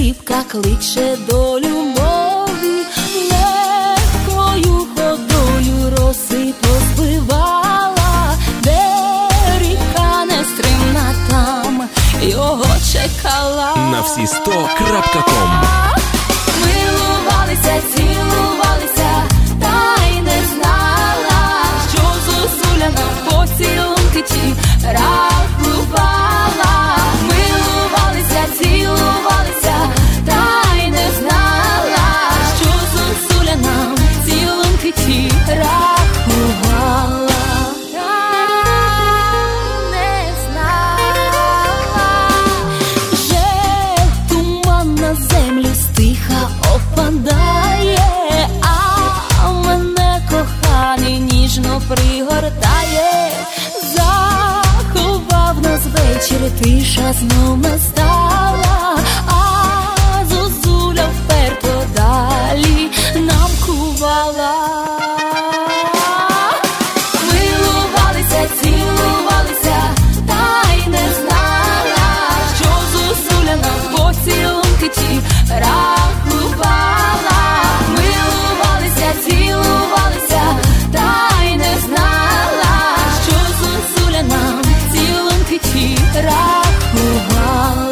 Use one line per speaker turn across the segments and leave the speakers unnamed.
скрипка кличе до любові, легкою ходою роси позбивала, де ріка нестримна, там його чекала.
На всі 100.com.
Милувалися, цілувалися, та й не знала, що зозуля на поцілунки ті рахувала. Милувалися, цілувалися, та й не знала, що зозуля нам цілунки ті рахувала. Не знала, вже туман на землю стиха опадає, а мене коханий ніжно пригортає. Заховав нас вечір, тиша знов настала, а зозуля вперто далі нам кувала. Милувалися, цілувалися, та й не знала, що зозуля нам поцілунки ті рахувала. Милувалися, цілувалися, та й не знала, що зозуля нам цілунки ті рахувала.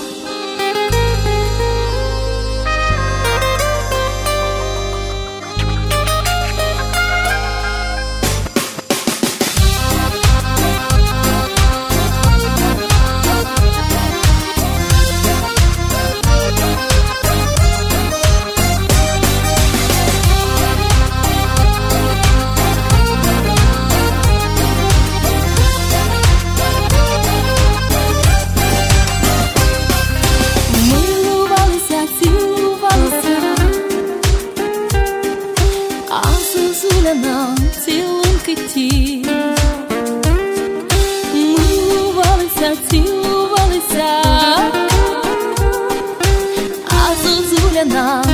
Милувалися, цілувалися, а зозуля нам цілунки ті. Милувалися, цілувалися, а зозуля нам